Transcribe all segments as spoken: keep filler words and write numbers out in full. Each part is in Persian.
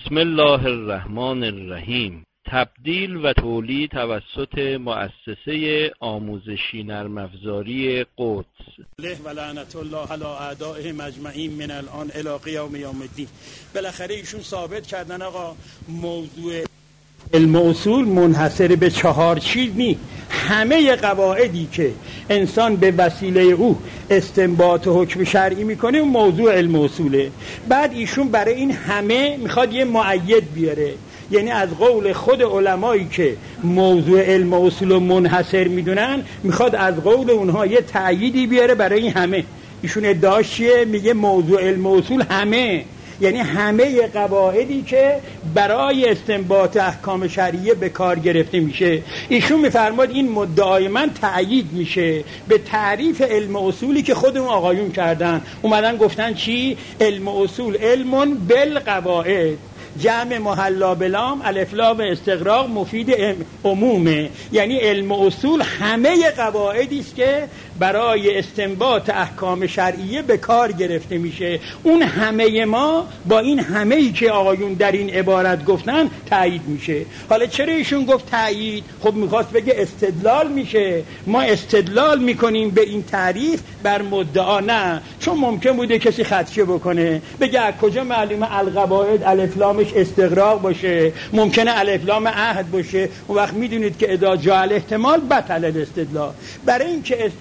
بسم الله الرحمن الرحیم. تبدیل و تولید توسط مؤسسه آموزشی نرم افزاری قدس. و لعنت الله علی اعدائهم اجمعین من الان الی قیام یوم الدین. بالاخره ایشون ثابت کردن آقا موضوع علم اصول منحصر به چهار چیز نی. همه قواعدی که انسان به وسیله او استنباط و حکم شرعی میکنه اون موضوع علم اصوله. بعد ایشون برای این همه میخواد یه مؤید بیاره، یعنی از قول خود علمایی که موضوع علم اصول رو منحصر میدونن میخواد از قول اونها یه تأییدی بیاره برای این همه. ایشون ادعاش چیه؟ میگه موضوع علم اصول همه، یعنی همه قواعدی که برای استنباط احکام شرعیه به کار گرفته میشه. ایشون میفرماد این مدعای من تأیید میشه به تعریف علم اصولی که خودمون آقایون کردن. اومدن گفتن چی؟ علم اصول علم بالقواعد، جمع محلا بلام، الف لام استغراق مفید عمومه، یعنی علم اصول همه قواعدی است که برای استنباط احکام شرعیه به کار گرفته میشه. اون همه ما با این همه‌ای که آقایون در این عبارت گفتن تایید میشه. حالا چرا ایشون گفت تایید؟ خب میخواست بگه استدلال میشه، ما استدلال میکنیم به این تعریف بر مدعا. نه، چون ممکن بوده کسی خدشه بکنه بگه از کجا معلومه القواعد الف لامش استغراق باشه، ممکنه الف لام عهد باشه. اون وقت میدونید که اذا جاء الاحتمال بطل الاستدلال. برای اینکه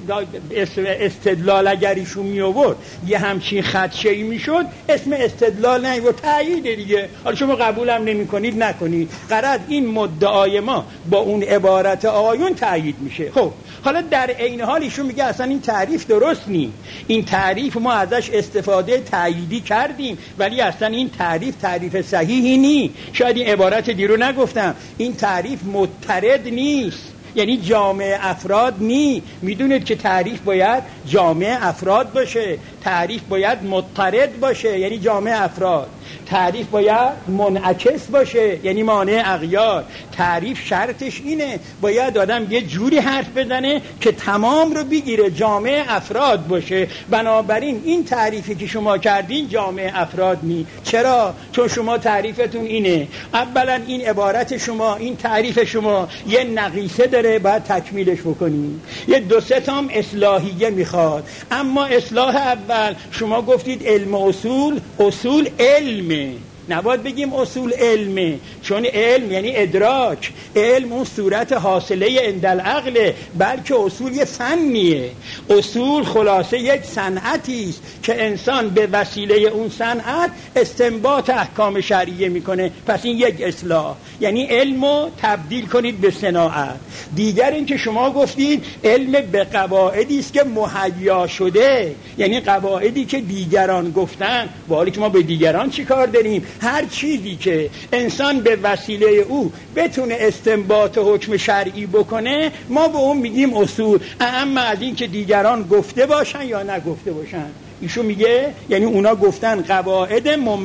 استدلال اگر ایشون می آورد یه همچین خدشه‌ای میشد، اسم استدلال نه و تأیید دیگه. حالا شما قبولم نمی کنید نکنید، غرض این مدعای ما با اون عبارت آقایون تأیید میشه. خب حالا در عین حال ایشون میگه اصلا این تعریف درست نی، این تعریف ما ازش استفاده تأییدی کردیم ولی اصلا این تعریف تعریف صحیحی نی. شاید این عبارت دیرو نگفتم، این تعریف مضطرد نیست، یعنی جامع افراد نی. میدونید که تعریف باید جامع افراد باشه، تعریف باید مضطرد باشه یعنی جامع افراد، تعریف باید منعکس باشه یعنی مانع اغیار. تعریف شرطش اینه باید آدم یه جوری حرف بزنه که تمام رو بگیره، جامع افراد باشه. بنابراین این تعریفی که شما کردین جامع افراد نی. چرا؟ چون شما تعریفتون اینه، اولا این عبارت شما، این تعریف شما یه نقیصه داره، باید تکمیلش بکنیم. یه دو سه تام اصلاحیه میخواد. اما اصلاح اول شما گفتید علم اصول، اصول علمه، نباید بگیم اصول علمه، چون علم یعنی ادراک، علم اون صورت حاصله عند العقل، بلکه اصول یه فنیه. اصول خلاصه یک صنعتی است که انسان به وسیله اون صنعت استنباط احکام شرعیه میکنه. پس این یک اصلاح، یعنی علمو تبدیل کنید به صناعت. دیگر این که شما گفتید علم به قواعدی است که مهیا شده، یعنی قواعدی که دیگران گفتن. و حالی که ما به دیگران چی کار داریم؟ هر چیزی که انسان به وسیله او بتونه استنباط حکم شرعی بکنه ما به اون میگیم اصول، اما از این که دیگران گفته باشن یا نگفته باشن. ایشون میگه یعنی اونا گفتن قواعد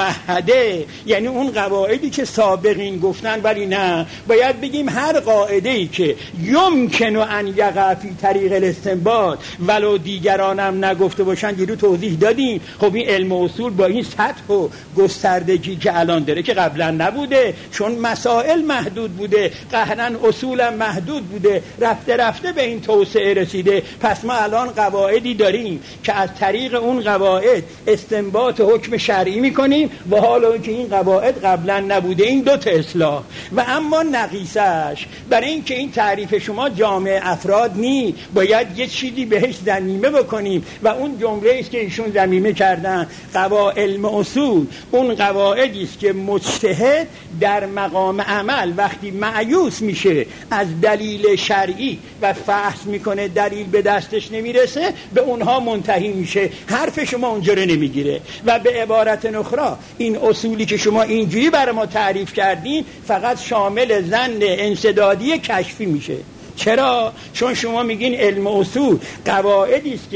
ممهده، یعنی اون قواعدی که سابقین گفتن، ولی نه، باید بگیم هر قاعده‌ای که یمکن ان یقع فی طریق الاستنباط ولو دیگرانم نگفته باشن. دیرو توضیح دادیم. خب این علم اصول با این سطح و گستردگی که الان داره که قبلا نبوده، چون مسائل محدود بوده، قهرن اصولم محدود بوده، رفته رفته به این توسعه رسیده. پس ما الان قواعدی داریم که از طریق اون قواعد استنباط حکم شرعی میکنیم و حالا که این قواعد قبلا نبوده. این دو تا اصلاح. و اما نقیصش برای این که این تعریف شما جامع افراد نی، باید یه چیزی بهش ضمیمه بکنیم و اون جمله است که ایشون ضمیمه کردن. قواعد علم اصول اون قواعدی است که مجتهد در مقام عمل وقتی مایوس میشه از دلیل شرعی و فحص میکنه دلیل به دستش نمیرسه، به اونها منتهی میشه، حرف شما اونجا رو نمیگیره. و به عبارت اخرى این اصولی که شما اینجوری برای ما تعریف کردین فقط شامل ظن انسدادی کشفی میشه. چرا؟ چون شما میگین علم اصول قواعدی است که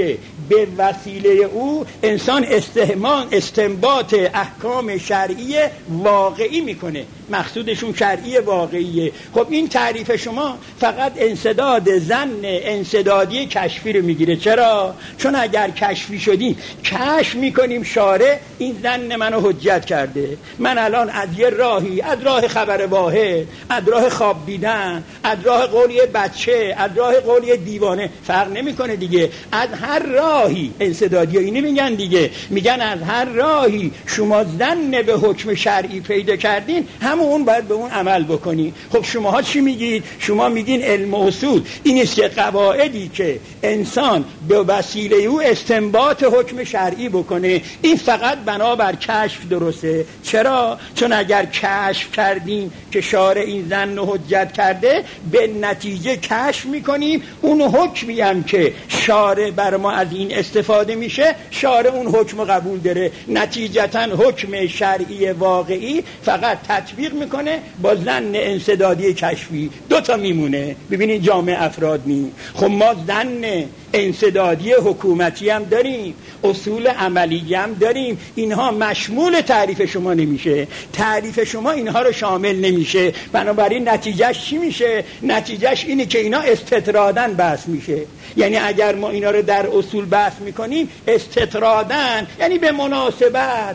به وسیله او انسان استهمان استنباط احکام شرعی واقعی میکنه. مقصودشون شرعی واقعیه. خب این تعریف شما فقط انسداد ظن انسدادی کشفی رو میگیره. چرا؟ چون اگر کشفی شدیم کشف میکنیم شارع این ظن منو حجت کرده، من الان از یه راهی، از راه خبر واحد، از راه خواب دیدن، از راه قولی بچه، از راه قولی دیوانه، فرق نمیکنه دیگه، از هر راهی انسدادی اینی میگن دیگه، میگن از هر راهی شما ظن به حکم شرعی پیدا کردین هم اون باید به اون عمل بکنی. خب شماها چی میگید؟ شما میگین علم اصول این است که قواعدی که انسان به وسیله او استنباط حکم شرعی بکنه این فقط بنابر کشف درسته. چرا؟ چون اگر کشف کردیم که شارع این ظن حجت کرده به نتیجه کشف میکنیم اون حکمی هم که شارع بر ما از این استفاده میشه شارع اون حکم قبول داره، نتیجتا حکم شرعی واقعی فقط تطبیق میکنه با ظن انسدادی کشفی. دو تا میمونه. ببینید جامعه افراد نی. خب ما ظن انسدادی حکومتی هم داریم، اصول عملی هم داریم، اینها مشمول تعریف شما نمیشه، تعریف شما اینها رو شامل نمیشه. بنابراین نتیجهش چی میشه؟ نتیجهش اینه که اینا استطرادن بحث میشه. یعنی اگر ما اینا رو در اصول بحث میکنیم استطرادن یعنی به مناسبت،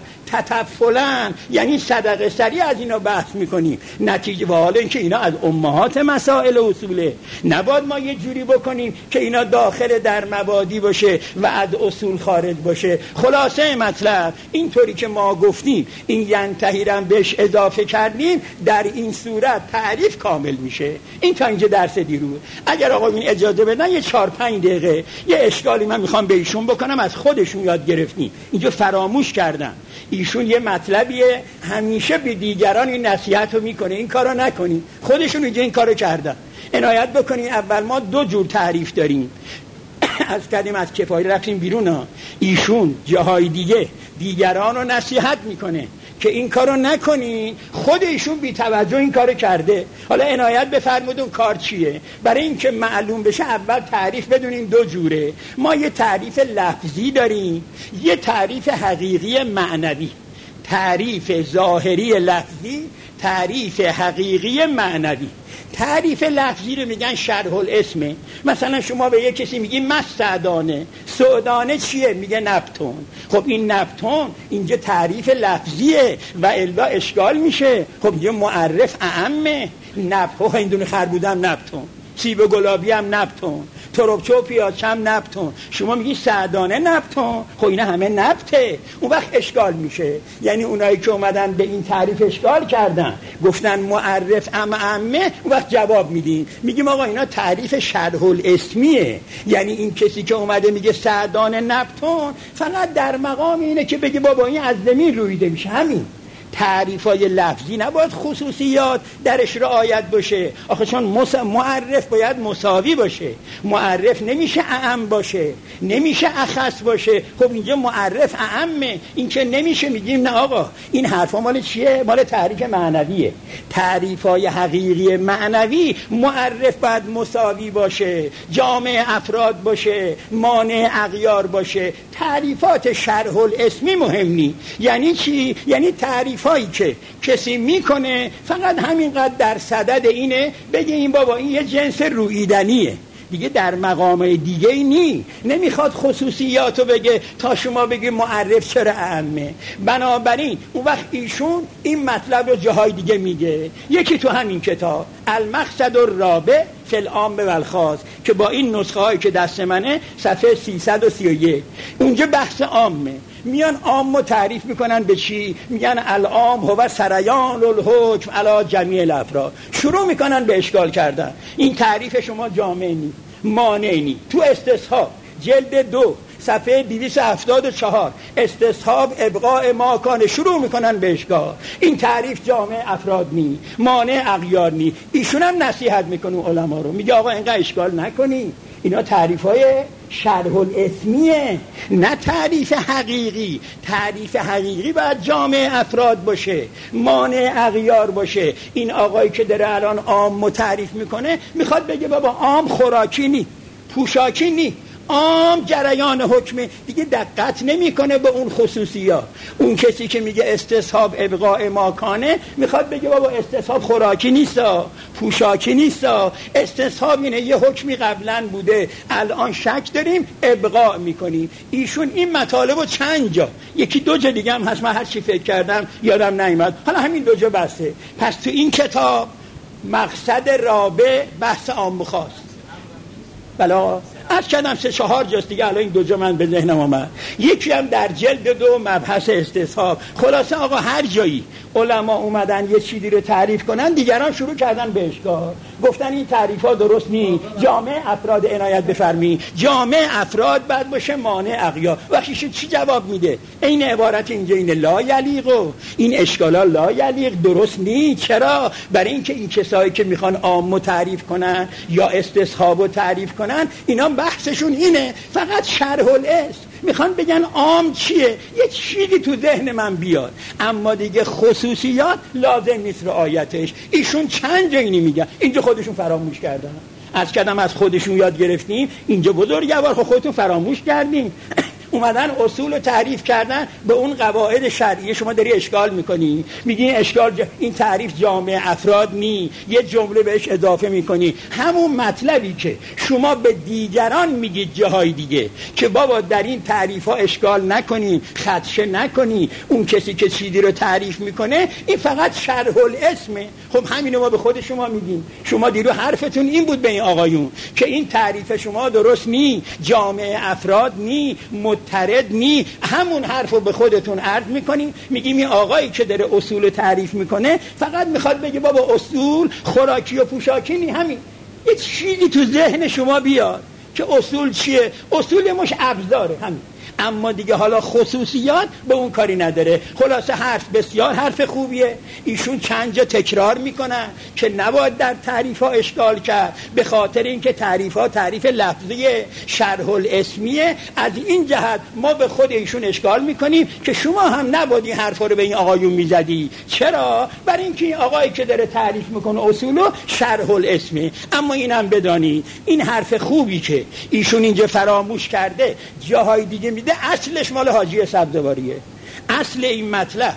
تطفلن یعنی صدقه سری از اینا بحث میکنیم. نتیجه و حالا اینکه اینا از امهات مسائل اصوله، نباید ما یه جوری بکنیم که اینا داخل در مبادی باشه و از اصول خارج باشه. خلاصه مطلب اینطوری که ما گفتیم این ینتهیرم بهش اضافه کردیم در این صورت تعریف کامل میشه. این تا اینجا درس دیروز. اگر آقا این اجازه بدن یه چهار پنج دقیقه یه اشکالی من میخوام به ایشون بکنم، از خودشون یاد گرفتیم، اینجا فراموش کردم. ایشون یه مطلبیه همیشه به دیگران این نصیحت رو میکنه این کارو نکنین، خودشون اینجا این کارو کردن. عنایت بکنین اول ما دو جور تعریف داریم. از کردیم از کفایت رفتیم بیرون ها. ایشون جاهای دیگه دیگران رو نصیحت میکنه که این کارو نکنین، خود ایشون بی توجه این کارو کرده. حالا عنایت بفرمودون کار چیه؟ برای اینکه معلوم بشه اول تعریف بدونیم دو جوره. ما یه تعریف لفظی داریم، یه تعریف حقیقی معنوی. تعریف ظاهری لفظی، تعریف حقیقی معنوی. تعریف لفظی رو میگن شرح الاسم. مثلا شما به یک کسی میگی مستعدانه، سعدانه چیه؟ میگه نبتون. خب این نبتون اینجا تعریف لفظیه و الا اشکال میشه. خب یه معرف اعمه. نبتون هندون خربودم نبتون، سیب گلابی هم نبتون، تربچه و پیاچه هم نبتون، شما میگی سعدانه نبتون. خب اینا همه نبته. اون وقت اشکال میشه. یعنی اونایی که اومدن به این تعریف اشکال کردن گفتن معرف ام امه، اون وقت جواب میدین میگیم آقا اینا تعریف شرح الاسمیه. یعنی این کسی که اومده میگه سعدانه نبتون فقط در مقام اینه که بگه بابا این از زمین رویده میشه. همین تعریفای لفظی نباید خصوصیات درش رعایت باشه. آخه چون معرف باید مساوی باشه. معرف نمیشه اعم باشه، نمیشه اخص باشه. خب اینجا معرف اعمه، این که نمیشه. میگیم نه آقا این حرفا مال چیه؟ مال تعریف معنویه. تعریفای حقیقی معنوی معرف باید مساوی باشه، جامع افراد باشه، مانع اغیار باشه. تعریفات شرح الاسمی مهم نی. یعنی چی؟ یعنی تعریف هایی که کسی میکنه فقط همینقدر در صدد اینه بگه این بابا این یه جنس رویدنیه، دیگه در مقام دیگه ای نی، نمیخواد خصوصیاتو بگه تا شما بگی معرف چرا اهمه. بنابراین اون وقت ایشون این مطلب رو جاهای دیگه میگه. یکی تو همین کتاب المقصد الرابع فی العام والخاص که با این نسخه هایی که دست منه صفحه سیصد و سی و یک اونجا بحث عامه. میان عام رو تعریف میکنن به چی؟ میگن العام هو سریان الحکم علی جمیع الافراد. شروع میکنن به اشکال کردن. این تعریف شما جامع نی، مانع نی. تو استصحاب جلد دو صفحه دویست و هفتاد و چهار استصحاب ابقاء ماکان شروع میکنن به اشکال. این تعریف جامع افراد نی، مانع اغیار نی. ایشون هم نصیحت میکنه علما رو، میگه آقا اینقدر اشکال نکنی، اینا تعریفای شرح الاسمیه نه تعریف حقیقی. تعریف حقیقی باید جامع افراد باشه، مانع اغیار باشه. این آقایی که داره الان عام تعریف میکنه میخواد بگه بابا عام خوراکی نی، پوشاکی نی، عام جریان حکم دیگه دقت نمیکنه به اون خصوصیات. اون کسی که میگه استصحاب ابقاء ماکانه میخواد بگه بابا استصحاب خوراکی نیستا، پوشاکی نیستا، استصحاب اینه یه حکمی قبلا بوده الان شک داریم ابقاء میکنیم. ایشون این مطالبو چند جا، یکی دو جا دیگه هم هست، من هر چی فکر کردم یادم نیامد، حالا همین دو جا بسته. پس تو این کتاب مقصد رابع بحث عام و خاص، بلا از کردم سه چهار جاست دیگه، الان این دو جا من به ذهنم آمد. یکی هم در جلد دو مبحث استصحاب. خلاصه آقا هر جایی علما اومدن یه چیزی رو تعریف کنن، دیگران شروع کردن به اشکال، گفتن این تعریف ها درست نی، جامع افراد عنایت بفرمی، جامع افراد بعد باشه مانع اغیا. وقتی چی جواب میده؟ این عبارت اینجا اینه لا یلیق، این اشکالا لا یلیق، درست نی. چرا؟ برای اینکه این کسایی که میخوان عام تعریف کنن یا استصحاب تعریف کنن، اینا بحثشون اینه فقط شرح الاسم، میخوان بگن عام چیه، یه چیزی تو ذهن من بیاد، اما دیگه خصوصیات لازم نیست رعایتش. ایشون چند جا اینی میگن، اینجا خودشون فراموش کردن. از کدام از خودشون یاد گرفتیم، اینجا بزرگوار خودتون فراموش کردیم. اومدن اصول رو تعریف کردن به اون قواعد شرعی. شما داری اشکال میکنی، میگی این اشکال جا... این تعریف جامع افراد نی، یه جمله بهش اضافه میکنی، همون مطلبی که شما به دیگران میگید جاهای دیگه که بابا در این تعریف ها اشکال نکنی، خدشه نکنی، اون کسی که چیزی رو تعریف میکنه این فقط شرح الاسمه. خب همینو ما به خود شما میگیم. شما دیرو حرفتون این بود به این آقایون که این تعریف شما درست نی، جامع افراد نی، مترد نی. همون حرفو به خودتون عرض میکنیم، میگیم این آقایی که داره اصول تعریف میکنه فقط میخواد بگه بابا اصول خوراکی و پوشاکی نی. همین یه چیزی تو ذهن شما بیاد که اصول چیه، اصول مش ابزاره همین، اما دیگه حالا خصوصیات به اون کاری نداره. خلاصه حرف بسیار حرف خوبیه، ایشون چند جا تکرار میکنن که نباید در تعریف ها اشکال کرد، به خاطر اینکه تعریف ها تعریف لفظیه، شرح الاسمیه. از این جهت ما به خود ایشون اشکال میکنیم که شما هم نباید این حرفا رو به این آقایون میزدی. چرا؟ برای اینکه این آقایی که داره تعریف میکنه اصولو شرح الاسمه. اما اینم بدانی این حرف خوبی که ایشون اینجا فراموش کرده جاهای دیگه میده، اصلش مال حاجی سبزواریه. اصل این مطلب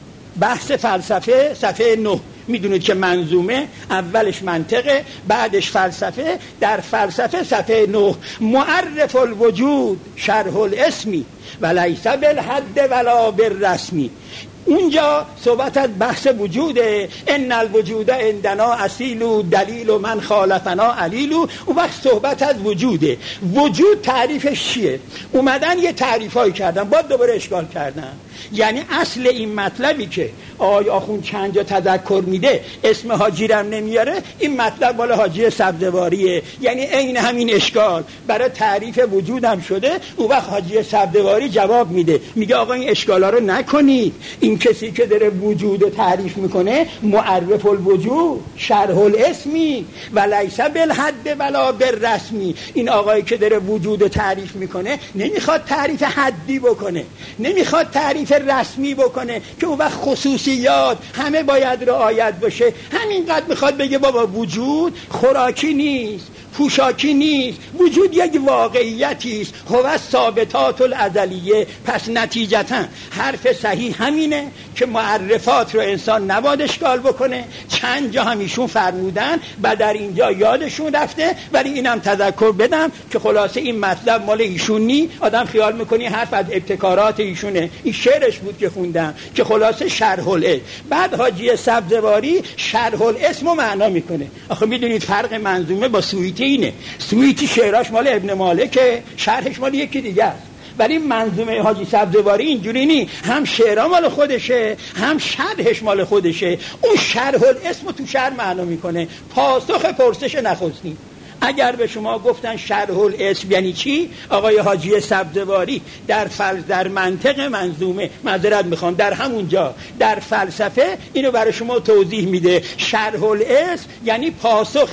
بحث فلسفه صفحه نه، میدونید که منظومه اولش منطقه بعدش فلسفه. در فلسفه صفحه نه معرف الوجود شرح الاسمی و لیس بالحد ولا بالرسمی. اونجا صحبت از بحث وجوده، ان الوجود عندنا اصیل و دلیل و من خالفنا علیل. اون وقت صحبت از وجوده. وجود تعریفش چیه؟ اومدن یه تعریفایی کردن، بعد دوباره اشکال کردن. یعنی اصل این مطلبی که آقای آخوند چند جا تذکر میده اسم حاجی رم نمیاره، این مطلب مال حاجی سبزواریه. یعنی عین همین اشکال برای تعریف وجودم شده. اون وقت حاجی سبزواری جواب میده، میگه آقا این اشکالا رو نکنید، این کسی که داره وجود تعریف میکنه معرف الوجود شرح الاسمی و لیس بالحد ولا بالرسمی. این آقایی که داره وجود تعریف میکنه نمیخواد تعریف حدی بکنه، نمیخواد تعریف رسمی بکنه که اون وقت خصوصیات همه باید رعایت باشه. همینقدر میخواد بگه بابا وجود خوراکی نیست، پوشاکی نیست، وجود یک واقعیتی است، هو ثابتات الازلیه. پس نتیجتا حرف صحیح همینه که معرفات رو انسان نباید اشکال بکنه. چند جا همیشون فرمودن و در اینجا یادشون رفته، ولی اینم تذکر بدم که خلاصه این مطلب مال ایشون نی. آدم خیال میکنی حرف از ابتکارات ایشونه. این شعرش بود که خوندم که خلاصه شرح الاسم. بعد حاجی سبزواری شرح الاسم رو معنا میکنه. آخه میدونید فرق منظومه با سویتی اینه، سویتی شعراش مال ابن مالکه، شرحش مال یکی دیگه است. ولی منظومه حاجی سبزواری اینجوری نی، هم شعرها مال خودشه هم شرحش مال خودشه. اون شرح الاسم تو شرح معنا میکنه. پاسخ پرسش نخستین اگر به شما گفتن شرح الاسم یعنی چی، آقای حاجی سبزواری در فلسفه در منطق منظومه، معذرت میخوام، در همونجا در فلسفه اینو برای شما توضیح میده. شرح الاسم یعنی پاسخ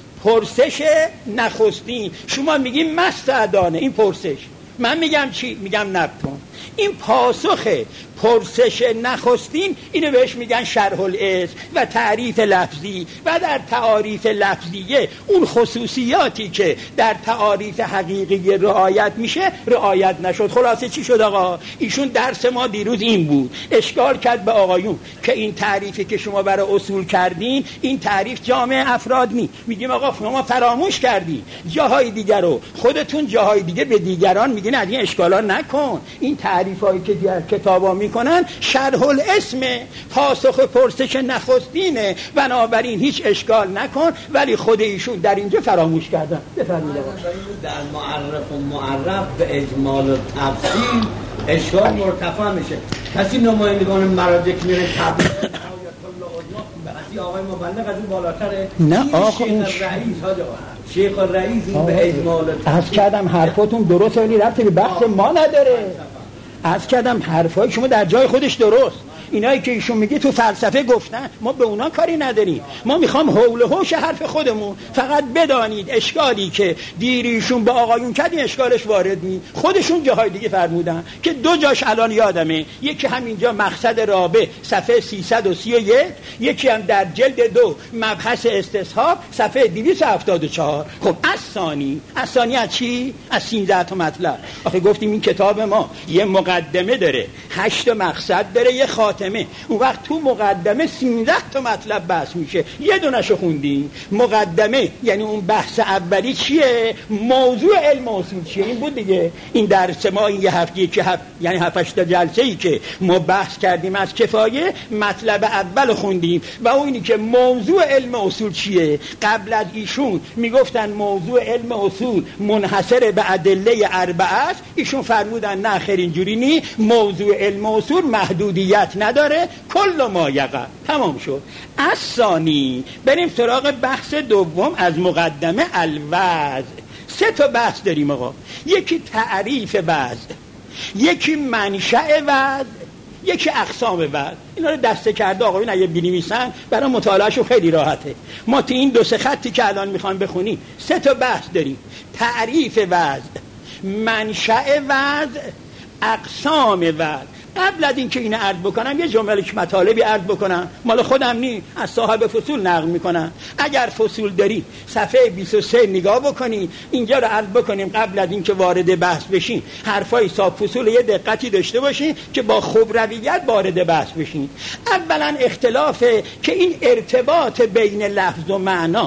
پرسش نخستین. شما میگیم مستعدانه این پرسش، من میگم چی؟ میگم نبتون. این پاسخ پرسش نخستین اینو بهش میگن شرح الاسم و تعریف لفظی و در تعاریف لفظیه اون خصوصیاتی که در تعاریف حقیقی رعایت میشه رعایت نشد. خلاصه چی شد آقا؟ ایشون درس ما دیروز این بود، اشکال کرد به آقایون که این تعریفی که شما برای اصول کردین این تعریف جامع افراد نی. میگیم آقا شما فراموش کردی جاهای دیگر رو، خودتون جاهای دیگه به دیگران میگین از این اشکالا نکن. این تعریفایی که در کتابا میکنن شرح الاسم، پاسخ پرسش نخستینه، بنابراین هیچ اشکال نکن، ولی خود ایشون در اینجا فراموش کردن. بفرمایید آقا. در معرف و معرف به اجمال و تفصیل اشکال مرتفع میشه. کسی نمایندگان مراجع میره تبلیغ بعضی آقای مبلغ از این بالاتره. نه آقا شیخ رئیس ها شیخ رئیس این به اجمال از کردم حرفاتون درست ولی ربطی به بحث ما نداره. از کردم حرفای شما در جای خودش درست، اینایی که ایشون میگه تو فلسفه گفتن، ما به اونا کاری نداریم. ما میخوام حول و حوش حرف خودمون. فقط بدانید اشکالی که دیریشون به آقایون کردین اشکالش وارد نی. خودشون جاهای دیگه فرمودن که دو جاش الان یادمه، یکی همینجا مقصد رابع صفحه سیصد و سی و یک، یکی هم در جلد دو مبحث استصحاب صفحه دویست و هفتاد و چهار. خب از ثانی از ثانی از چی؟ از سیزده تا مطلب. آخه گفتیم این کتاب ما یه مقدمه داره، هشت مقصد داره، یه خاتمه. اون وقت تو مقدمه سیزده تا مطلب بحث میشه، یه دونشو خوندیم. مقدمه یعنی اون بحث اولی چیه؟ موضوع علم اصول چیه؟ این بود دیگه. این درس ما این یه هفته که هفت یعنی هفت هشت جلسه ای که ما بحث کردیم از کفایه، مطلب اول خوندیم و اون اینی که موضوع علم اصول چیه. قبل از ایشون میگفتن موضوع علم اصول منحصر به ادله اربعه است، ایشون فرمودن نه خیر اینجوری نی، موضوع علم اصول محدودیت نداره، کل ما یقع. تمام شد. از ثانی بریم سراغ بحث دوم از مقدمه الوضع. سه تا بحث داریم آقا، یکی تعریف وضع، یکی منشأ وضع، یکی اقسام وضع. اینا رو دسته کرده آقایون اگه بنویسن برای مطالعهشون خیلی راحته. ما تو این دو سه خطی که الان میخوام بخونیم سه تا بحث داریم: تعریف وضع، منشأ وضع، اقسام وضع. قبل از اینکه اینو عرض بکنم یه جمله مطالبی عرض بکنم، مال خودم نی، از صاحب فصول نقل میکنم. اگر فصول داری صفحه بیست و سه نگاه بکنی، اینجا رو عرض بکنیم قبل از اینکه وارد بحث بشین. حرفای صاحب فصول یه دقتی داشته باشین که با خبرویت وارد بحث بشین. اولا اختلافه که این ارتباط بین لفظ و معنا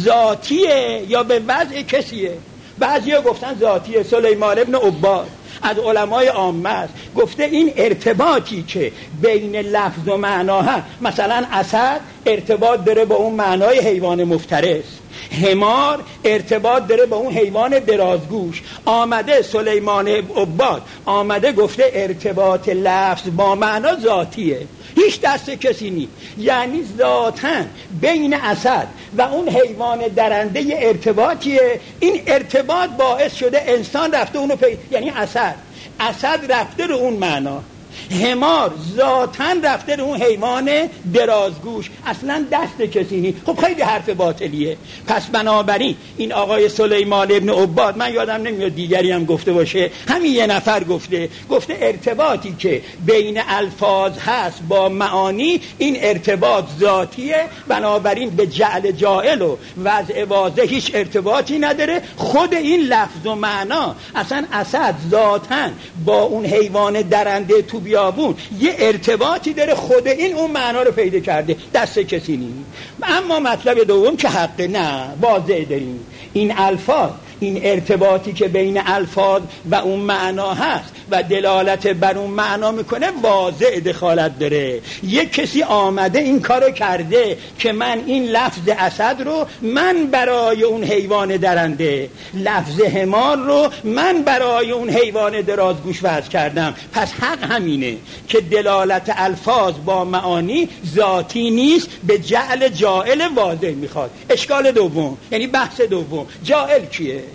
ذاتیه یا به وضع کسیه. بعضیا گفتن ذاتیه. سلیمان ابن عباد از علمای عامه است، گفته این ارتباطی که بین لفظ و معنا هست، مثلا اسد ارتباط داره با اون معنای حیوان مفترس، حمار ارتباط داره با اون حیوان درازگوش. آمده سلیمان عباد آمده گفته ارتباط لفظ با معنا ذاتیه، هیچ دست کسی نیست. یعنی ذاتاً بین اسد و اون حیوان درنده ارتباطیه. این ارتباط باعث شده انسان رفته اونو پی... یعنی اسد اسد رفته رو اون معنا، حمار ذاتاً رفته رو اون حیوان درازگوش، اصلا دست کسی نیست. خب خیلی حرف باطلیه. پس بنابراین این آقای سلیمان ابن عباد، من یادم نمیاد دیگری هم گفته باشه، همین یه نفر گفته گفته ارتباطی که بین الفاظ هست با معانی این ارتباط ذاتیه، بنابراین به جعل جائل و وضع واضح هیچ ارتباطی نداره. خود این لفظ و معنا، اصلا اسد ذاتاً با اون حیوان درنده تو بیابون یه ارتباطی داره، خود این اون معنا رو پیدا کرده، دست کسی نیست. اما مطلب دوم که حق نه واضح داریم، این الفاظ، این ارتباطی که بین الفاظ و اون معنا هست و دلالت بر اون معنا میکنه واضح دخالت داره. یک کسی آمده این کارو کرده که من این لفظ اسد رو من برای اون حیوان درنده، لفظ حمار رو من برای اون حیوان درازگوش وضع کردم. پس حق همینه که دلالت الفاظ با معانی ذاتی نیست، به جعل جائل واضح میخواد. اشکال دوم یعنی بحث دوم، جائل کیه؟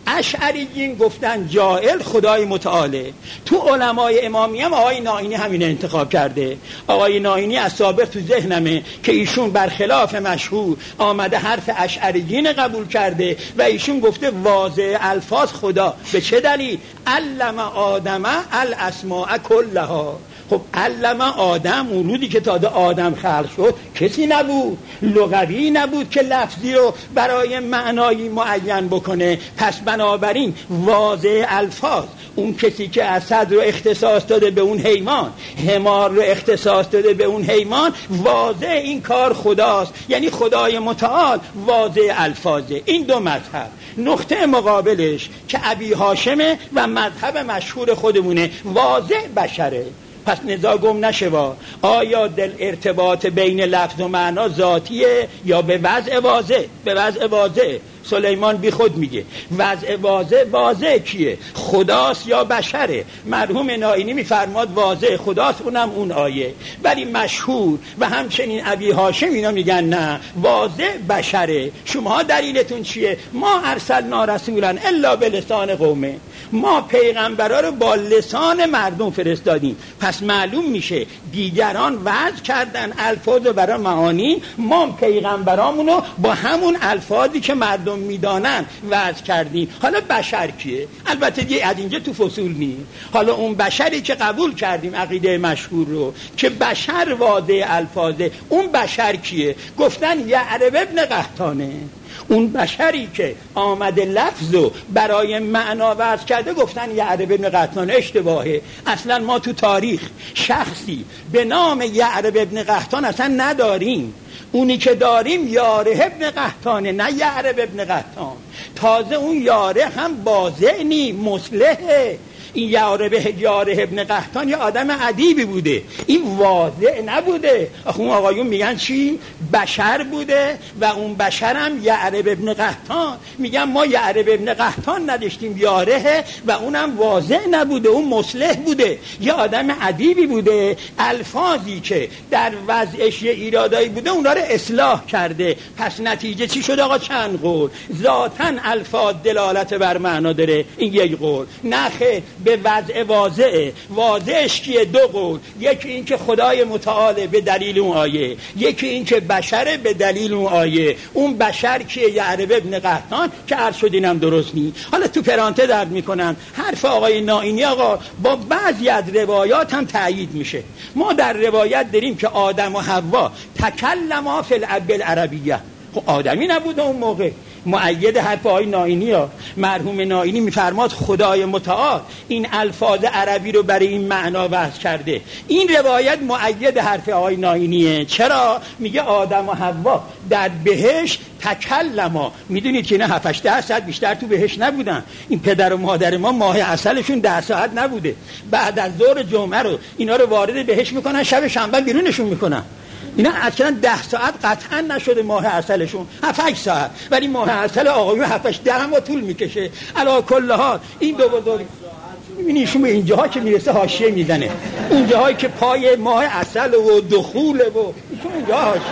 اشعریین گفتن جائل خدای متعاله. تو علمای امامی هم آقای نائینی همین انتخاب کرده. آقای نائینی از سابق تو ذهنمه که ایشون برخلاف مشهور آمده حرف اشعریین قبول کرده و ایشون گفته واضح الفاظ خدا. به چه دلیل؟ علم آدم الاسماء کلها. خب علم آدم، اون روزی که تازه آدم خلق شد کسی نبود، لغوی نبود که لفظی رو برای معنایی معین بکنه. پس بنابراین واضح الفاظ، اون کسی که اسد رو اختصاص داده به اون حیوان، حمار رو اختصاص داده به اون حیوان، واضح این کار خداست، یعنی خدای متعال واضح الفاظه. این دو مذهب. نقطه مقابلش که ابی هاشمه و مذهب مشهور خودمونه واضح بشره. پس نزاع گم نشوا، آیا دل ارتباط بین لفظ و معنا ذاتیه یا به وضع واضح؟ به وضع واضح. سلیمان بی خود میگه وضع واضح، واضح کیه؟ خداست یا بشره؟ مرحوم نائینی میفرماد واضح خداست، اونم اون آیه. ولی مشهور و همچنین ابی هاشم اینا میگن نه، واضح بشره. شما دلیلتون چیه؟ ما ارسلنا رسولا الا بلسان قومه، ما پیغمبرا رو با لسان مردم فرستادیم. پس معلوم میشه دیگران وضع کردن الفاظ برای معانی، ما پیغمبرامونو با همون الفاظی که مردم میدانن وضع کردیم. حالا بشر کیه؟ البته دیگه از اینجا تو فصول نیست. حالا اون بشری که قبول کردیم عقیده مشهور رو که بشر واضح الفاظه، اون بشر کیه؟ گفتن یعرب ابن قحطانه. اون بشری که آمده لفظو برای معنا وضع کرده گفتن یعرب ابن قحطانه. اشتباهه. اصلا ما تو تاریخ شخصی به نام یعرب ابن قحطان اصلا نداریم. اونی که داریم یاره ابن قحطانه، نه یعرب ابن قحطان. تازه اون یاره هم واضح نی، مصلحه. این یاره یاره ابن قحطان یه آدم ادیبی بوده، این واضح نبوده. آخه اون آقایون میگن چی؟ بشر بوده و اون بشرم یعرب ابن قحطان. میگن ما یعرب ابن قحطان نداشتیم، یاره و اونم واضح نبوده، اون مصلح بوده، یه آدم ادیبی بوده. الفاظی که در وضعش یه ایرادایی بوده اونا رو اصلاح کرده. پس نتیجه چی شد آقا؟ چند قول. ذاتاً الفاظ دلالت بر معنا داره، این یک قول. نخه به وضع واضحه. واضحش کیه؟ دو قول. یکی این که خدای متعال به دلیل اون آیه، یکی این که بشر به دلیل اون آیه. اون بشر کیه؟ یعرب ابن قحطان که عرض شد اینم درست نی. حالا تو پرانته درد میکنم حرف آقای نائینی آقا با بعضی از روایات هم تأیید میشه. ما در روایت داریم که آدم و حوا تکلما فی العربیه. خب آدمی نبوده اون موقع. مؤید حرف آقای نائینی ها. مرحوم نائینی میفرماد خدای متعال این الفاظ عربی رو برای این معنا وضع کرده. این روایت مؤید حرف آقای نائینیه. چرا؟ میگه آدم و حوا در بهشت تکلما. میدونید که نه هفتش ده ساعت بیشتر تو بهشت نبودن. این پدر و مادر ما ماه عسلشون ده ساعت نبوده. بعد از ظهر جمعه رو اینا رو وارد بهشت میکنن، شب شنبه بیرونشون میکنن. اینا اصلا ده ساعت قطعا نشده ماه عسلشون، هفت ساعت. ولی ماه عسل آقایون هفتش ده هم طول میکشه. علا کل حال این دو بزرگ میبینیشون به اینجاها که میرسه حاشیه میزنه، اونجاهایی که پای ماه عسل و دخوله و ایشون اونجا حاشیه.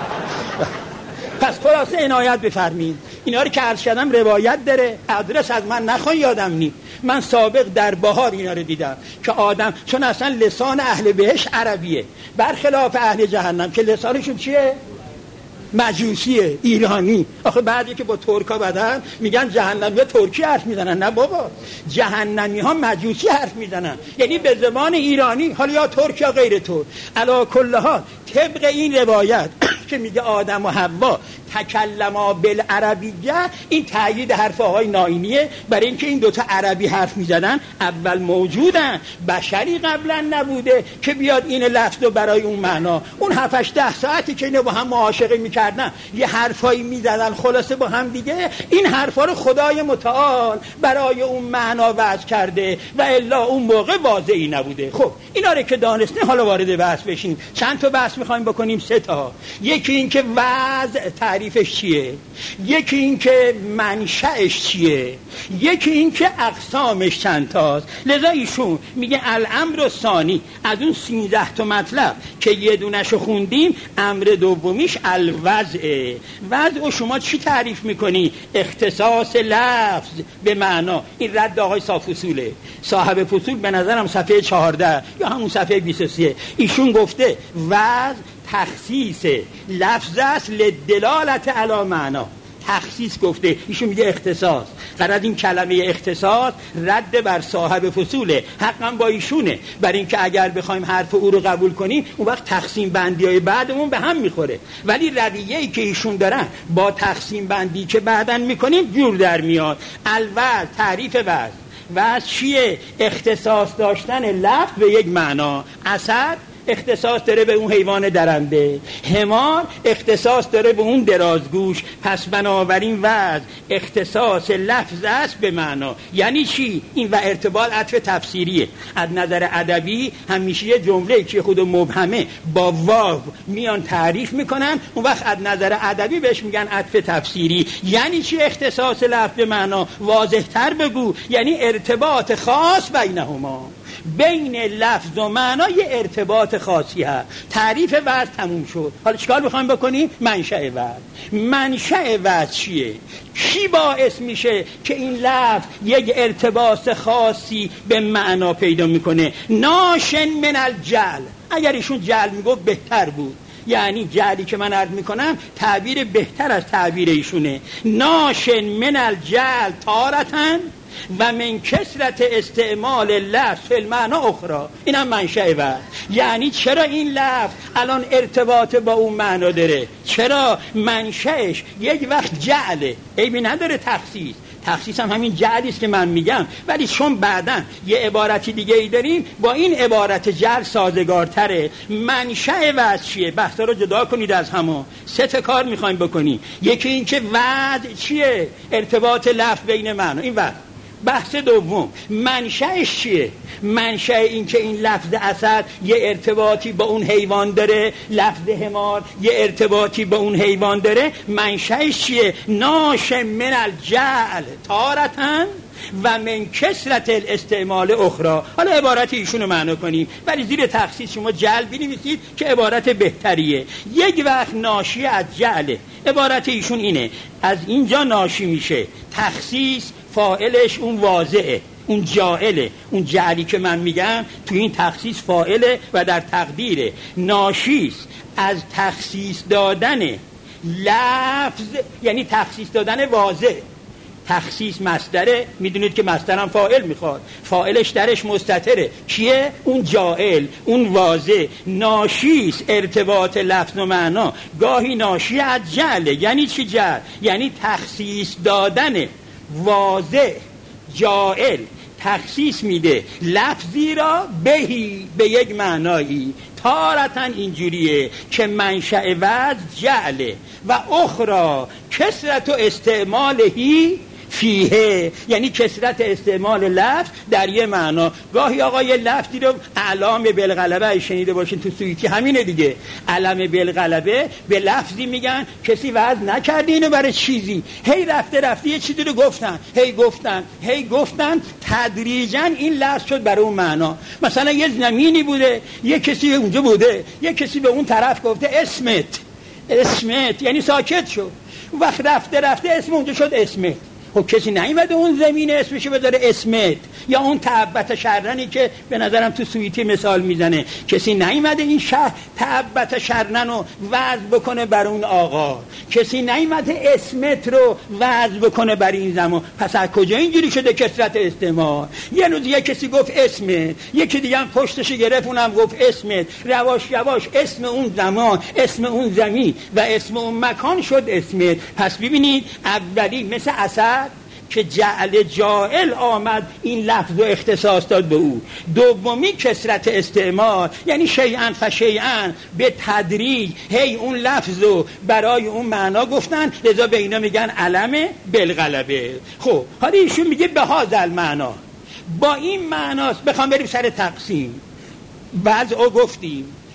پس خلاصه عنایت بفرمین. اینا رو که عرض کردم روایت داره، ادرس از من نخواه یادم نی. من سابق در بهار اینا رو دیدم که آدم، چون اصلا لسان اهل بهشت عربیه برخلاف اهل جهنم که لسانشون چیه؟ مجوسیه، ایرانی. آخه بعدی که با ترکا بدن میگن جهنمی ها ترکی حرف میزنن. نه بابا، جهنمی ها مجوسی حرف میزنن، یعنی به زبان ایرانی، حالا یا ترک یا غیر ترک. علا کل حال طبق این روایت که میگه آدم و حوا تکلما بالعربیه، این تأیید حرف آقای نائینیه برای اینکه این دوتا عربی حرف میزدن. اول موجودن، بشری قبلا نبوده که بیاد این لفظ رو برای اون معنا. اون هفتش ده ساعتی که اینو با هم معاشقه میکردن یه حرفایی میزدن خلاصه با هم دیگه، این حرفا رو خدای متعال برای اون معنا وضع کرده و الا اون موقع واضحی نبوده. خب اینا رو که دانستیم حالا وارد بحث بشیم. چند تا بحث میخوایم بکنیم؟ سه تا. یکی این که وضع تعریفش چیه، یکی این که منشأش چیه، یکی این که اقسامش چند تاست. لذا ایشون میگه الامر ثانی، از اون سیزده تا مطلب که یه دونشو خوندیم، امر دومیش الوضع. وضع و شما چی تعریف میکنی؟ اختصاص لفظ به معنا. این رد آقای صاحب فصوله، صاحب فصول به نظرم صفحه چهارده یا همون صفحه بیست و سه. ایشون گفته وضع تخصیص لفظ است لدلالت علی معنا. تخصیص گفته، ایشون میگه اختصاص. قرار این کلمه اختصاص رد بر صاحب فصوله، حقا با ایشونه، بر این که اگر بخوایم حرف او رو قبول کنیم اون وقت تقسیم بندی های بعدمون به هم میخوره، ولی رویه‌ای که ایشون دارن با تقسیم بندی که بعداً میکنیم جور در میاد. الوضع تعریف وضع. وضع چیه؟ اختصاص داشتن لفظ به یک معنا. اسد اختصاص داره به اون حیوان درنده، حمار اختصاص داره به اون درازگوش. پس بنابراین وضع اختصاص لفظ است به معنا. یعنی چی؟ این و ارتباط عطف تفسیریه. از نظر ادبی همیشه یه جمله که خود مبهمه با واو میان تعریف میکنن، اون وقت از نظر ادبی بهش میگن عطف تفسیری. یعنی چی اختصاص لفظ به معنا؟ واضح تر بگو، یعنی ارتباط خاص بینهما، بین لفظ و معنا یه ارتباط خاصی هست. تعریف وضع تموم شد. حالا چیکار بخوایم بکنیم؟ منشأ وضع. منشأ وضع چیه؟ کی باعث میشه که این لفظ یک ارتباط خاصی به معنا پیدا میکنه؟ ناشن من الجعل. اگر ایشون جعل میگفت بهتر بود، یعنی جعلی که من عرض میکنم تعبیر بهتر از تعبیر ایشونه. ناشن من الجعل تارتن و من کثرت استعمال لفظ فی المعنی اخرى. این هم منشأ وضع. یعنی چرا این لفظ الان ارتباط با اون معنا داره؟ چرا؟ منشأش یک وقت جعله، عیبی نداره تخصیص، تخصیص هم همین جعلی است که من میگم، ولی چون بعداً یه عبارتی دیگه ای داریم با این عبارت جعل سازگارتره. منشأ وضع چیه؟ بحثا رو جدا کنید از همون. سه تا کار میخوایم بکنیم. یکی این که وضع چیه؟ ارتباط لفظ بین معنا، این وضع. بحث دوم منشأش چیه؟ منشأ این که این لفظ اسد یه ارتباطی با اون حیوان داره، لفظ حمار یه ارتباطی با اون حیوان داره. منشأش چیه؟ ناشئ من الجعل تارتن و من کثرت الاستعمال اخرى. حالا عبارت ایشونو معنا کنیم، ولی زیر تخصیص شما جعل بنویسید که عبارت بهتریه. یک وقت ناشی از جعله. عبارت ایشون اینه، از اینجا ناشی میشه. تخصیص فاعلش اون واضحه، اون جاعله، اون جعلی که من میگم تو این تخصیص فاعله و در تقدیره. ناشیست از تخصیص دادن لفظ، یعنی تخصیص دادن واضح. تخصیص مصدره، میدونید که مصدر هم فاعل میخواد، فاعلش درش مستتره. کیه؟ اون جاعل، اون واضح. ناشیست ارتباط لفظ و معنا، گاهی ناشی از جعله. یعنی چی جعل؟ یعنی تخصیص دادن واضح. جاعل تخصیص میده لفظی را بهی، به یک معنایی. تارتن اینجوریه که منشأ وضع جعله و اخرى کثرت و استعمالهی فیه، یعنی کثرت استعمال لفظ در یه معنا. گاهی آقا یه لفظی رو علم بالغلبه شنیده باشین تو سویتی، همینه دیگه. علم بالغلبه به لفظی میگن کسی وضع نکرده اینو برای چیزی، هی رفته رفته یه چیزی رو گفتن، هی گفتن هی گفتن تدریجا این لفظ شد برای اون معنا. مثلا یه زمینی بوده، یه کسی اونجا بوده، یه کسی به اون طرف گفته اسمت، اسمت یعنی ساکت شد. وقت رفته رفته اسم اونجا شد اسمت. خب کسی نیومده اون زمین اسمشو بذاره اسمت، یا اون تعبت شرنی که به نظرم تو سویتی مثال میزنه، کسی نیومده این شهر تعبت شرنن رو وضع بکنه بر اون آقا، کسی نیومده اسمت رو وضع بکنه بر این زمان. پس از کجا اینجوری شده کثرت استعمال؟ یه روز یه کسی گفت اسمت، یکی دیگه هم پشتش گرفت اونم گفت اسمت، رواش یواش اسم اون زمان، اسم اون زمین و اسم اون مکان شد اسمت. پس ببینید اولی مثل اسد که جعل جاعل آمد این لفظ و اختصاص داد به او. دومی کثرت استعمال، یعنی شیئا فشیئا به تدریج هی اون لفظ رو برای اون معنا گفتن، لذا به اینا میگن علم بالغلبه. خب حالا ایشون میگه به هذا المعنا، با این معناست. بخوام بریم سر تقسیم. وضع رو گفتیم،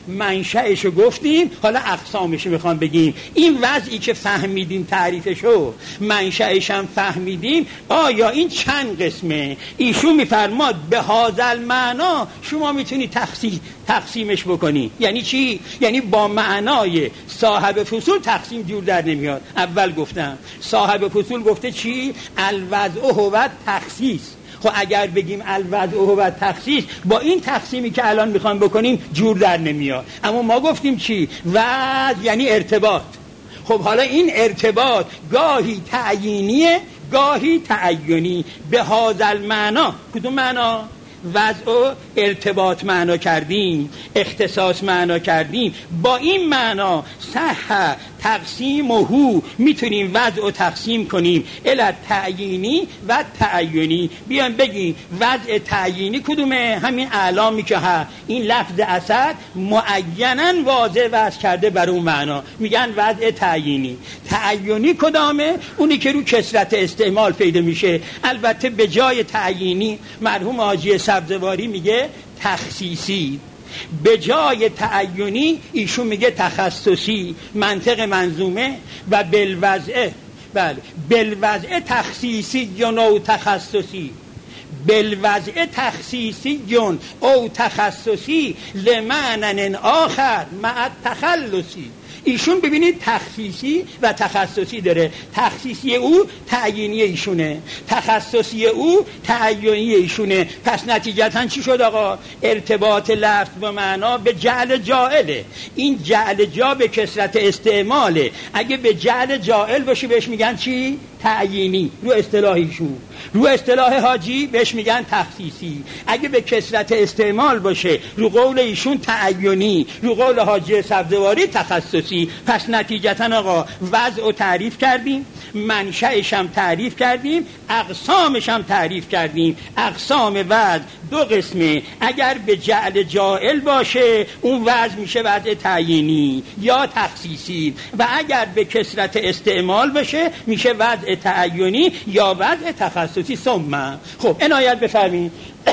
منشأشو گفتیم، حالا اقسامشو میخوام بگیم. این وضعی که فهمیدیم تعریفشو، منشأش هم فهمیدیم، آیا این چند قسمه؟ ایشون میفرماد به هاذل معنا شما میتونی تقسیم تقسیمش بکنی. یعنی چی؟ یعنی با معنای صاحب فصول تقسیم جور در نمیاد. اول گفتم صاحب فصول گفته چی؟ الوضع هو تخصیص. خب اگر بگیم الوضع هو تخصیص، با این تقسیمی که الان میخوام بکنیم جور در نمیاد. اما ما گفتیم چی؟ وضع یعنی ارتباط. خب حالا این ارتباط گاهی تعیینیه گاهی تعینی. به هاذل معنا، کدوم معنا؟ وضع و ارتباط معنا کردیم، اختصاص معنا کردیم. با این معنا صح تقسیم و هو، میتونیم وضع و تقسیم کنیم الی تعیینی و تعینی. بیان بگیم وضع تعیینی کدومه؟ همین اعلامی که ها، این لفظ اسد معیناً واضح وضع کرده بر اون معنا، میگن وضع تعیینی. تعینی کدامه؟ اونی که رو کثرت استعمال پیدا میشه. البته به جای تعیینی مرحوم حاجی سبزواری میگه تخصیصی، به جای تعینی ایشون میگه تخصصی. منطق منظومه و بالوضع، بله بالوضع تخصیصی یا نو تخصصی، بالوضع تخصیصی یون او تخصصی لمعنن آخر مع تخلصی. ایشون ببینید تخصیصی و تخصصی داره. تخصیصی او تعیینی ایشونه، تخصصی او تعیینی ایشونه. پس نتیجتاً چی شد آقا؟ ارتباط لفظ با معنا به جعل جاعله. این جعل جا به کثرت استعماله. اگه به جعل جاعل باشه بهش میگن چی؟ تعیینی رو اصطلاح ایشون. رو اصطلاح حاجی بهش میگن تخصیصی. اگه به کثرت استعمال باشه رو قول ایشون تعیینی، رو قول حاجی سبزواری تخصصی. پس نتیجتا آقا وضع رو تعریف کردیم، منشأش هم تعریف کردیم، اقسامش هم تعریف کردیم. اقسام وضع دو قسمه. اگر به جعل جاعل باشه اون وضع میشه وضع تعیینی یا تخصیصی، و اگر به کثرت استعمال باشه میشه وضع تعیینی یا وضع تخصصی. ثم خب عنایت بفرمایید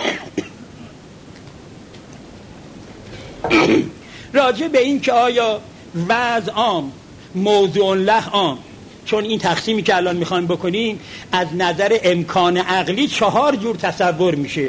راجع به این که آیا وضع عام موضوع له عام، چون این تقسیمی که الان میخوایم بکنیم از نظر امکان عقلی چهار جور تصور میشه،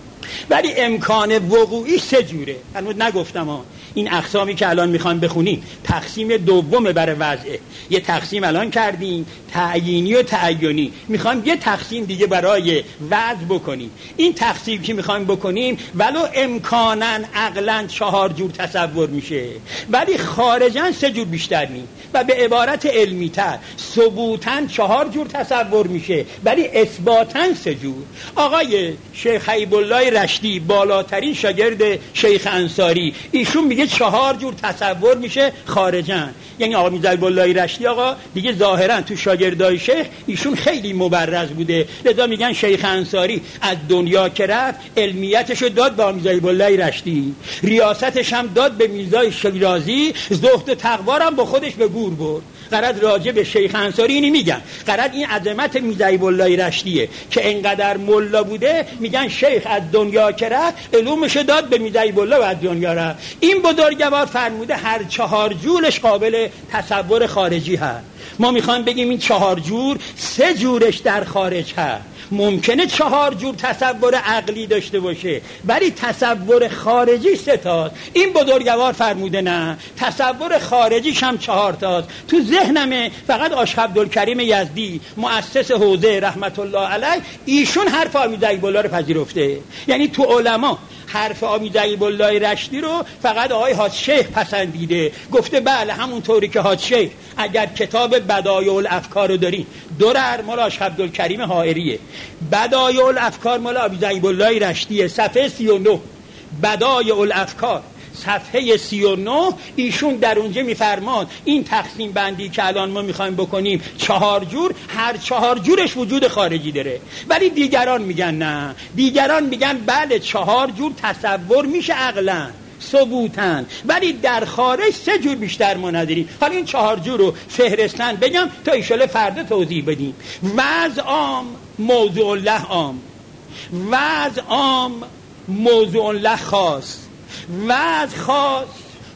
ولی امکان وقوعی سه جوره. هنوز نگفتم ها، این اقسامی که الان میخوایم بخونیم تقسیم دومه برای وضعه. یه تقسیم الان کردیم تعیینی و تعینی، میخوایم یه تقسیم دیگه برای وضع بکنیم. این تقسیم که میخوایم بکنیم ولو امکاناً عقلاً چهار جور تصور میشه، ولی خارجاً سه جور بیشتر نیم. و به عبارت علمی تر ثبوتاً چهار جور تصور میشه، ولی اثباتاً سه جور. آقای شیخ حیب‌الله رشدی بالاترین شاگرد شیخ انصاری، ایشون میگه چهار جور تصور میشه خارجاً. یعنی آقا میرزا حیب‌الله رشدی آقا دیگه ظاهراً تو شاگردای شیخ ایشون خیلی مبرز بوده، لذا میگن شیخ انصاری از دنیا که رفت علمیتشو داد به میرزا حیب‌الله رشدی، ریاستش هم داد به میرزا شیرازی، زهد و تقوا هم با خودش به گور برد. قرد راجع به شیخ انصاری اینی میگن، قرد این عظمت میرزا حیب‌الله رشدیه که انقدر ملا بوده، میگن شیخ از دنیا که رفت علومش داد به میرزا حیب‌الله و از دنیا رفت. این بزرگوار فرموده هر چهار جورش قابل تصور خارجی هست. ما میخوایم بگیم این چهار جور سه جورش در خارج هست. ممکنه چهار جور تصور عقلی داشته باشه ولی تصور خارجی سه تاست. این بزرگوار فرموده نه، تصور خارجیش هم چهار تاست. تو ذهنمه فقط عاشق عبدالکریم یزدی مؤسس حوزه رحمت الله علیه ایشون حرف میرزا حیب‌الله رو پذیرفته. یعنی تو علما حرف میرزا حیب‌الله رشدی رو فقط آقای حاج شیخ پسندیده، گفته بله همونطوری که حاج شیخ اگر کتاب بدایع الافکار رو دارین، درر مال عاشق عبدالکریم حائریه، بدایع الافکار مال میرزا حیب‌الله رشدیه، صفحه سی و نه بدایع الافکار صفحه سی و نه ایشون در اونجا میفرماد این تقسیم بندی که الان ما میخوایم بکنیم چهار جور، هر چهار جورش وجود خارجی داره. ولی دیگران میگن نه، دیگران میگن بله چهار جور تصور میشه عقلاً ثبوتاً، ولی در خارج سه جور بیشتر ما نداریم. حالا این چهار جور رو فهرستن بگم تا ایشالا فردا توضیح بدیم. وضع عام موضوع له عام، وضع عام موضوع له خاص، وضع خاص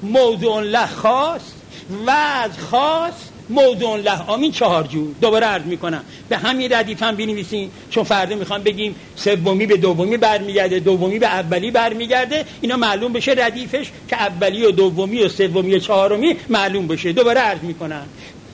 موضوع له خاص، وضع خاص، موضوع له عام. این چهار جور. دوباره عرض میکنم به همین ردیف هم بنویسین، چون فردا میخوام بگیم سومی به دومی برمیگرده، دومی به اولی برمیگرده، اینا معلوم بشه ردیفش که اولی و دومی و سومی و چهارمی معلوم بشه. دوباره عرض میکنم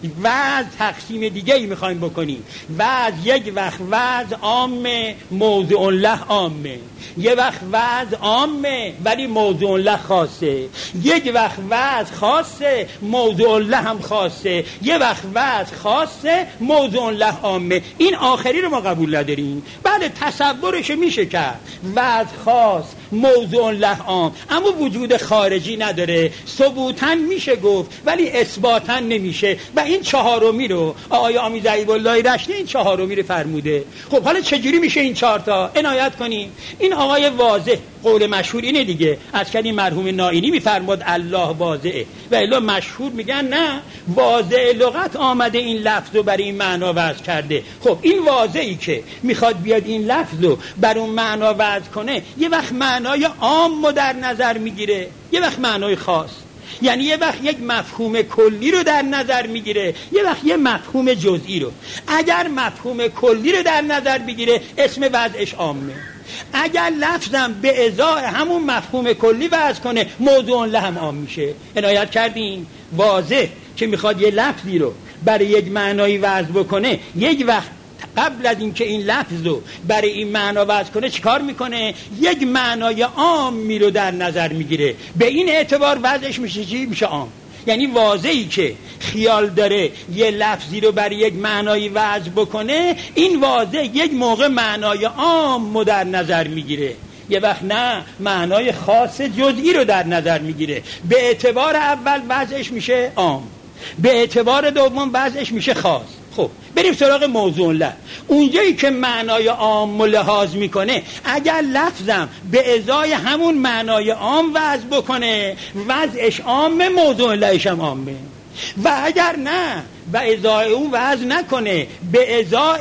وضع تقسیم دیگه ای میخوایم بکنیم. وضع یک وقت وضع عامه، موضوع له عامه. یه وقت وضع عامه ولی موضوع له خاصه. یک وقت وضع خاصه، موضوع له هم خاصه. یه وقت وضع خاصه، موضوع له عامه. این آخری رو ما قبول نداریم. بله تصورش میشه کرد، وضع خاص، موضوع له عام، اما وجود خارجی نداره. ثبوتاً میشه گفت ولی اثباتاً نمیشه. و این چهارمی رو آقای آمیزعیب الله رشتی این چهارمی رو فرموده. خب حالا چجوری میشه این چهار تا؟ عنایت کنیم. این آقای واضح قول مشهور اینه دیگه، از کلی مرحوم نائینی میفرماد الله واضحه، و الا مشهور میگن نه، واضح لغت آمده این لفظ رو برای این معنا وضع کرده. خب این واضحی که میخواد بیاد این لفظ رو بر اون معنا وضع کنه، یه وقت معنای عام رو در نظر میگیره، یه وقت معنای خاص. یعنی یه وقت یک مفهوم کلی رو در نظر میگیره، یه وقت یه مفهوم جزئی رو. اگر مفهوم کلی رو در نظر بگیره اسم وضعش عامه. اگر لفظم به ازای همون مفهوم کلی وضع کنه موضوع له هم عام میشه. عنایت کردین؟ واضح که میخواد یه لفظی رو برای یک معنایی وضع بکنه، یک وقت قبل از اینکه این لفظ رو برای این معنا وضع کنه چیکار میکنه؟ یک معنای عامی رو در نظر میگیره. به این اعتبار وضعش میشه چی؟ میشه عام. یعنی واضحی که خیال داره یه لفظی رو برای یک معنایی وضع بکنه، این واضح یک موقع معنای عام رو در نظر میگیره، یه وقت نه، معنای خاص جزئی رو در نظر میگیره. به اعتبار اول وضعش میشه عام، به اعتبار دوم وضعش میشه خاص. خب بریم سراغ موضوع له. اونجایی که معنای عام لحاظ میکنه، اگر لفظم به ازای همون معنای عام وضع بکنه وضعش عامه، موضوع لهش هم عامه. و اگر نه و ازای او وضع نکنه، به ازای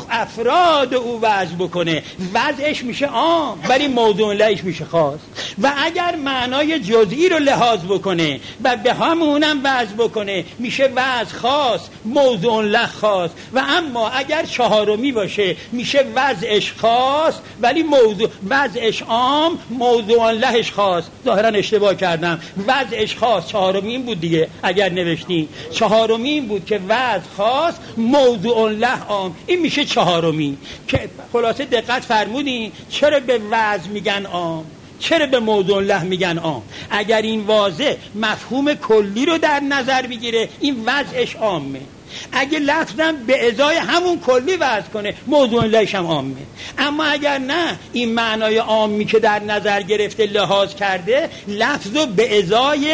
افراد او وضع بکنه، وضعش میشه عام ولی موضوع لهش میشه خاص. و اگر معنای جزئی رو لحاظ بکنه و به همونم وضع بکنه میشه وضع خاص، موضوع له خاص. و اما اگر چهارمی باشه میشه وضعش خاص ولی موضوع وضعش عام، موضوع لهش خاص. ظاهرا اشتباه کردم، وضعش خاص چهارمی این بود دیگه، اگر نوشتین چهارمی این بود که وضع خاص، موضوع له عام. این میشه چهارمی. که خلاصه دقت فرمودین چرا به وضع میگن عام، چرا به موضوع له میگن عام؟ اگر این واضح مفهوم کلی رو در نظر بگیره این وضعش عامه. اگه لفظم به ازای همون کلی وضع کنه موضوع لهش هم عامه. اما اگر نه، این معنای عامی که در نظر گرفته لحاظ کرده، لفظ رو به ازای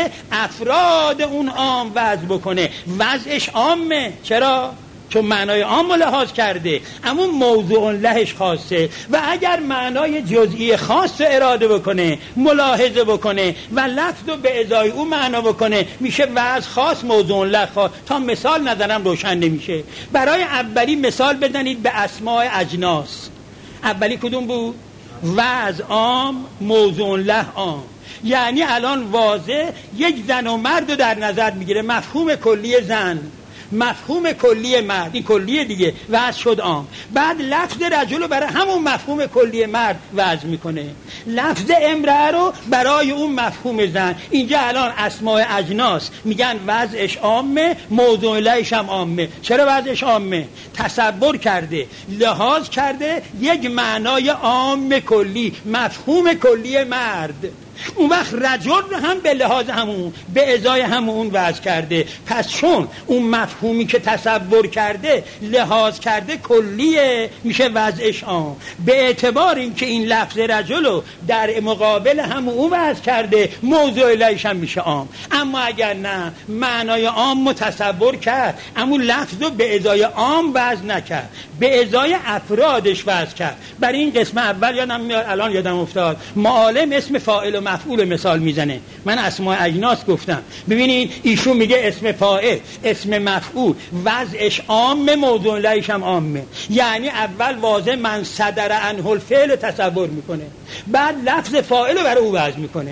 افراد اون عام وضع بکنه وضعش عامه. چرا؟ چون معنای عام رو لحاظ کرده، اما موضوع لهش خاصه. و اگر معنای جزئی خاص رو اراده بکنه، ملاحظه بکنه و لفظ رو به ازای او معنا بکنه میشه وضع خاص، موضوع له خاص. تا مثال نظرم روشن نمیشه. برای اولی مثال بزنید به اسماء اجناس. اولی کدوم بود؟ وضع عام، موضوع له عام. یعنی الان واضح یک زن و مرد رو در نظر میگیره، مفهوم کلی زن، مفهوم کلی مرد، این کلیه دیگه، وضع شد عام. بعد لفظ رجل رو برای همون مفهوم کلی مرد وضع میکنه، لفظ امرأه رو برای اون مفهوم زن. اینجا الان اسماء اجناس میگن وضعش عامه، موضوع لهش هم عامه. چرا وضعش عامه؟ تصور کرده، لحاظ کرده یک معنای عام کلی، مفهوم کلی مرد. اون وقت رجل رو هم به لحاظ همون، به ازای همون وضع کرده. پس چون اون مفهومی که تصور کرده لحاظ کرده کلیه، میشه وضعش عام. به اعتبار اینکه این لفظ رجل رو در مقابل همون وضع کرده، موضوع لهش هم میشه عام. اما اگر نه، معنای عام متصور کرد اما لفظ رو به ازای عام وضع نکرد، به ازای افرادش وضع کرد. برای این قسم اول یادم میاد، الان یادم افتاد، معالم اسم فاعل و مفعول مثال میزنه. من اسماء اجناس گفتم، ببینید ایشون میگه اسم فاعل، اسم مفعول وضعش عامه، موضوع لهش هم عامه. یعنی اول واضح من صدر عنه الفعل تصور میکنه، بعد لفظ فاعل رو برای او وضع میکنه.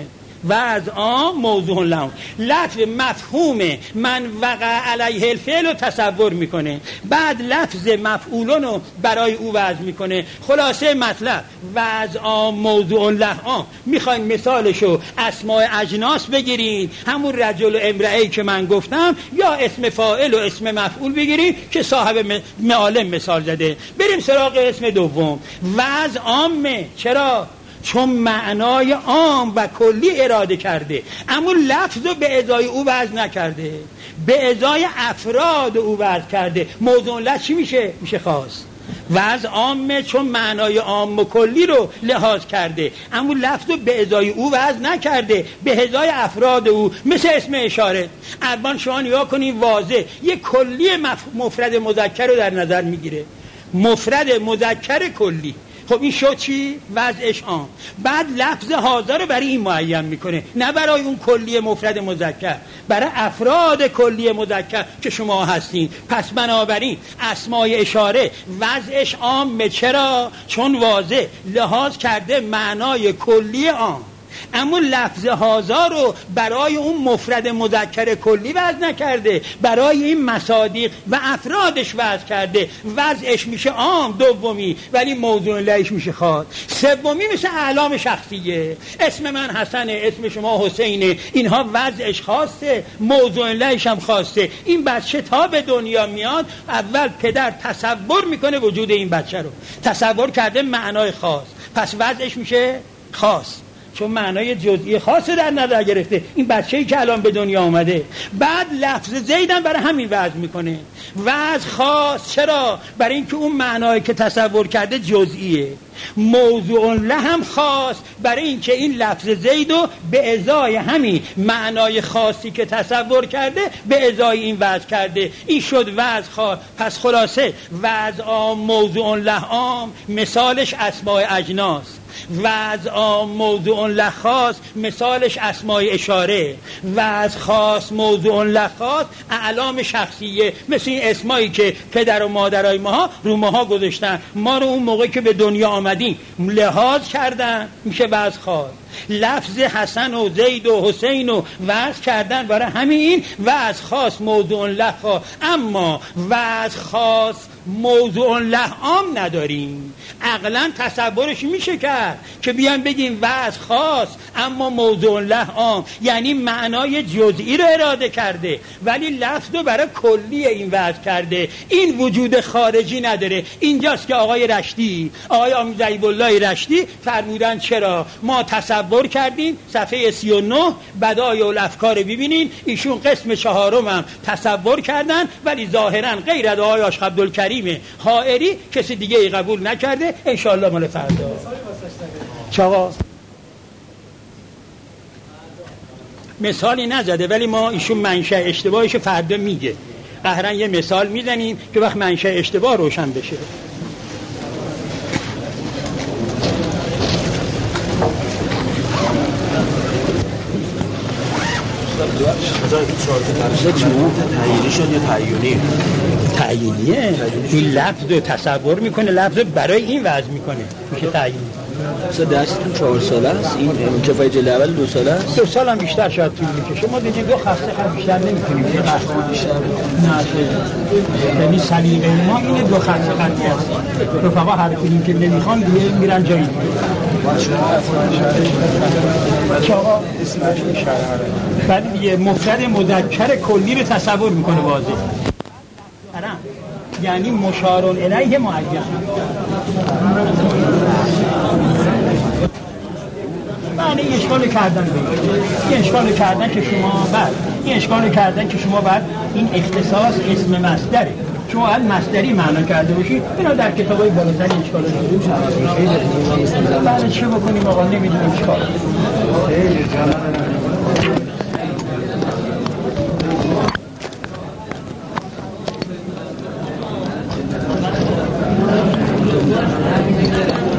وضع عام موضوع لهم. لفظ مفهوم من وقع علیه الفعل رو تصور میکنه، بعد لفظ مفعولون رو برای او وضع میکنه. خلاصه مطلب وضع عام موضوع لهم. میخواین مثالشو اسماء اجناس بگیرین، همون رجل و امرئه که من گفتم، یا اسم فاعل و اسم مفعول بگیرین که صاحب معالم مثال زده. بریم سراغ اسم دوم. وضع عامه. چرا؟ چون معنای عام و کلی اراده کرده، اما لفظ رو به ازای او وضع نکرده، به ازای افراد او وضع کرده. موضوع لفظ چی میشه؟ میشه خاص. وضع عامه چون معنای عام و کلی رو لحاظ کرده، اما لفظ رو به ازای او وضع نکرده، به ازای افراد او. مثل اسم اشاره. الان شما نگاه کنید، واضح یک کلی مفرد مذکر رو در نظر میگیره، مفرد مذکر کلی. خب این شد چی؟ وضعش عام. بعد لفظ حاضر رو برای این معین میکنه، نه برای اون کلی مفرد مذکر، برای افراد کلی مذکر که شما هستین. پس بنابراین اسماء اشاره وضعش عامه. چرا؟ چون واضح لحاظ کرده معنای کلی عام، اما لفظ حاضر رو برای اون مفرد مذکر کلی وضع نکرده، برای این مصادیق و افرادش وضع کرده. وضعش میشه عام دومی، ولی موضوع لهش میشه خاص. سومی مثل اعلام شخصیه. اسم من حسنه، اسم شما حسینه، اینها وضعش خاصه، موضوع لهش هم خاصه. این بچه تا به دنیا میاد، اول پدر تصور میکنه وجود این بچه رو، تصور کرده معنای خاص، پس وضعش میشه خاص، چون معنای جزئی خاصه در نظر گرفته این بچه‌ای که الان به دنیا آمده. بعد لفظ زیدن برای همین وضع میکنه، وضع خاص. چرا؟ برای اینکه اون معنایی که تصور کرده جزئیه. موضوع له هم خاص، برای اینکه این لفظ زیدو به ازای همین معنای خاصی که تصور کرده به ازای این وضع کرده. این شد وضع خاص. پس خلاصه وضع عام موضوع له عام، مثالش اسماء اجناس. وضع عام موضوع له خاص، مثالش اسماء اشاره. وضع خاص موضوع له خاص، اعلام شخصیه. مثل این اسمایی که پدر و مادرای ماها رو ماها گذاشتن، ما رو اون موقع که به دنیا آمدیم لحاظ کردن، میشه وضع خاص. لفظ حسن و زید و حسین و وضع کردن، برای همین وضع خاص موضوع له خاص. اما وضع خاص موضوع له عام نداریم. عقلا تصورش میشه کرد که بیان بگیم وضع خاص اما موضوع له عام، یعنی معنای جزئی رو اراده کرده ولی لفظ رو برای کلی این وضع کرده. این وجود خارجی نداره. اینجاست که آقای رشدی، آقای آمیزعیب الله رشدی فرمودن چرا ما تصور کردیم. صفحه سی و نه بدایع الافکار ببینین، ایشون قسم چهارم هم تصور کردن، ولی ظاهرا غیر از آقای آشق عبدالکریم حائری کسی دیگه ای قبول نکرده. انشاءالله مال فردا. چاقا مثالی نزده، ولی ما ایشون منشأ اشتباهش فردا میگه. قهرن یه مثال میزنیم که وقت منشأ اشتباه روشن بشه. تعیینی شد یا تعیینی؟ تعیینیه. این لفظ رو تصور میکنه، لفظ برای این وضع میکنه، میشه تعیینی. مثلا درستون چهار ساله است، این کفایه جلد اول دو ساله است. دو سال هم بیشتر شاید طول میکشه. ما دیگه دو خسته هم بیشتر نمیتونیم. یه خسته بیشتر نه، یعنی سلیقه ما اینه دو خسته خطی هست. رفقا هر کنیم که نمیخوان دیگه میرن جایی دیگه. چاقا ولی مفرد مذکر کلی رو تصور میکنه واضح. برام یعنی مشار الیه معین. معنی این اشکال کردن بگید. این اشکال کردن که شما بعد این اشکال کردن که شما بعد این اختصاص اسم مصدره، شما باید مصدری معنا کرده باشید. اینا در کتابای بالاتر اشکال داریم. بعد چه بکنیم آقا نمیدونیم چیکار کنیم.